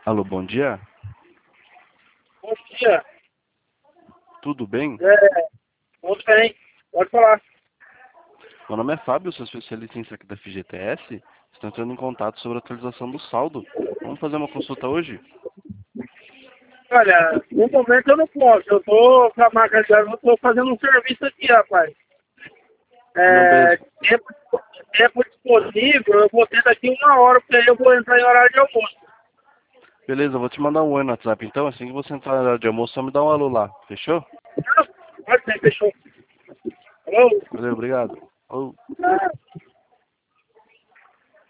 Alô, bom dia. Bom dia. Tudo bem? Tudo bem? Pode falar. Meu nome é Fábio, sou especialista em aqui da FGTS. Estou entrando em contato sobre a atualização do saldo. Vamos fazer uma consulta hoje? Olha, no momento eu não posso. Eu tô com a marca de eu tô fazendo um serviço aqui, rapaz. Ah, não, É, beleza. tempo disponível, eu vou ter daqui 1 hora, porque aí eu vou entrar em horário de almoço. Beleza, eu vou te mandar um oi no WhatsApp então. Assim que você entrar na hora de almoço, só me dá um alô lá. Fechou? Não, pode ser, fechou. Alô? Valeu, obrigado. Alô.